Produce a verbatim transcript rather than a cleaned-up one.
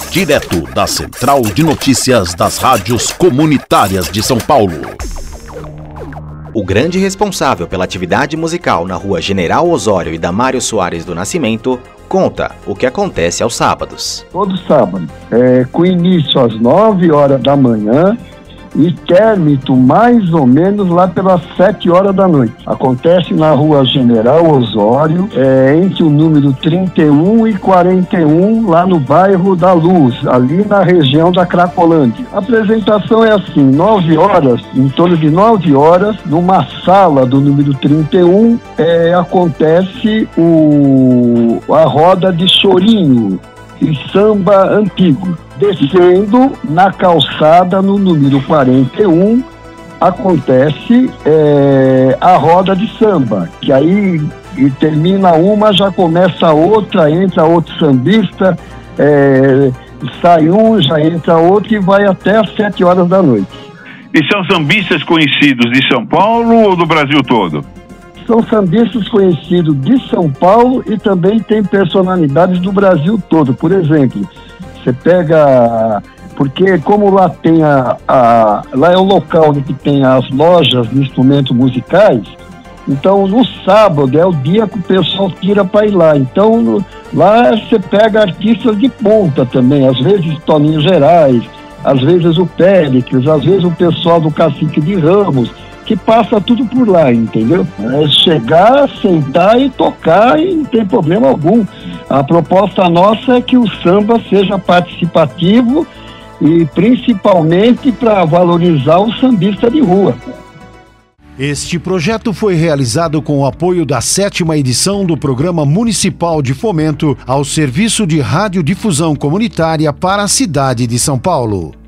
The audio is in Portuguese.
direto da Central de Notícias das Rádios Comunitárias de São Paulo. O grande responsável pela atividade musical na rua General Osório e Damário Soares do Nascimento conta o que acontece aos sábados. Todo sábado, é, com início às nove horas da manhã e término mais ou menos lá pelas sete horas da noite. Acontece na rua General Osório, é, entre o número trinta e um e quarenta e um, lá no bairro da Luz, ali na região da Cracolândia. A apresentação é assim, nove horas, em torno de nove horas, numa sala do número trinta e um, é, acontece o, a roda de chorinho e samba antigo. Descendo na calçada no número quarenta e um, acontece é, a roda de samba, que aí e termina uma, já começa outra, entra outro sambista, é, sai um, já entra outro e vai até às sete horas da noite. E são sambistas conhecidos de São Paulo ou do Brasil todo? São sambistas conhecidos de São Paulo e também tem personalidades do Brasil todo. Por exemplo, você pega, porque como lá tem a, a lá é o local onde tem as lojas de instrumentos musicais, então no sábado é o dia que o pessoal tira para ir lá. Então no, lá você pega artistas de ponta também, às vezes Toninho Gerais, às vezes o Péricles, às vezes o pessoal do Cacique de Ramos, que passa tudo por lá, entendeu? É chegar, sentar e tocar e não tem problema algum. A proposta nossa é que o samba seja participativo e principalmente para valorizar o sambista de rua. Este projeto foi realizado com o apoio da sétima edição do Programa Municipal de Fomento ao Serviço de Radiodifusão Comunitária para a cidade de São Paulo.